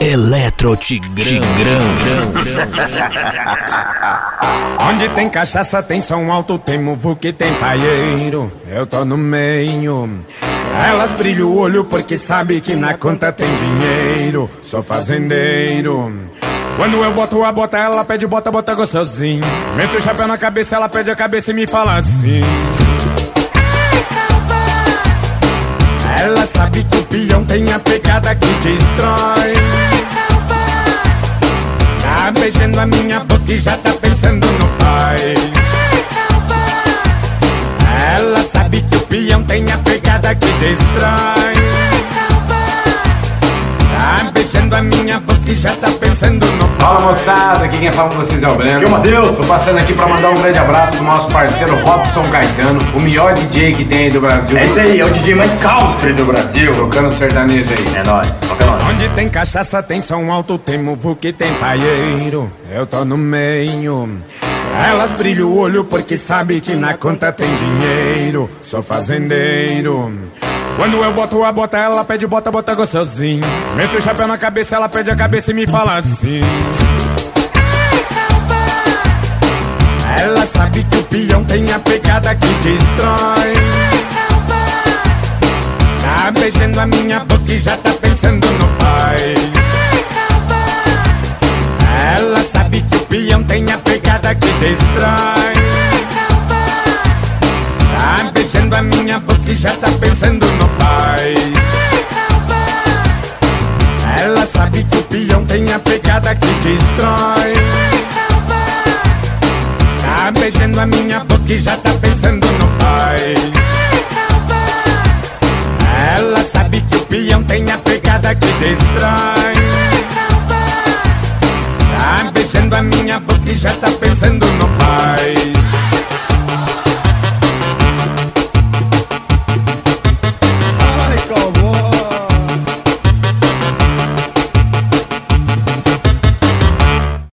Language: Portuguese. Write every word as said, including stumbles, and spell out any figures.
Eletro Tigrão. Onde tem cachaça, tem som alto, tem muvuca e tem paieiro. Eu tô no meio. Elas brilham o olho porque sabe que na conta tem dinheiro. Sou fazendeiro. Quando eu boto a bota, ela pede bota, bota gostosinho. Meto o chapéu na cabeça, ela pede a cabeça e me fala assim: ela sabe que o peão tem a pegada que destrói. Tá beijando a minha boca e já tá pensando no pai. Ela sabe que o peão tem a pegada que destrói. Tá beijando a minha boca e já tá pensando no pai. Fala, moçada, aqui quem fala com vocês é o Breno. Aqui é o Matheus. Tô passando aqui pra mandar um grande abraço pro nosso parceiro Robson Caetano, o melhor D J que tem aí do Brasil. É isso aí, é o D J mais country do Brasil. Tocando sertanejo aí. É nóis, toca nóis. Onde tem cachaça, tem som alto, tem muvuca e tem paieiro. Eu tô no meio. Elas brilham o olho porque sabe que na conta tem dinheiro. Sou fazendeiro. Quando eu boto a bota, ela pede bota, bota gostosinho. Meto o chapéu na cabeça, ela pede a cabeça e me fala assim: ela sabe que o peão tem a pegada que destrói. Tá beijando a minha boca e já tá pensando no pai. Ela sabe que o peão tem a pegada que destrói. Tá beijando a minha boca e já tá pensando no pai. Ela sabe que o peão tem a pegada que destrói. Tá beijando a minha boca e já tá pensando no pai. Ela sabe que o peão tem a pegada que destrói. Tá beijando a minha boca e já tá pensando no pai.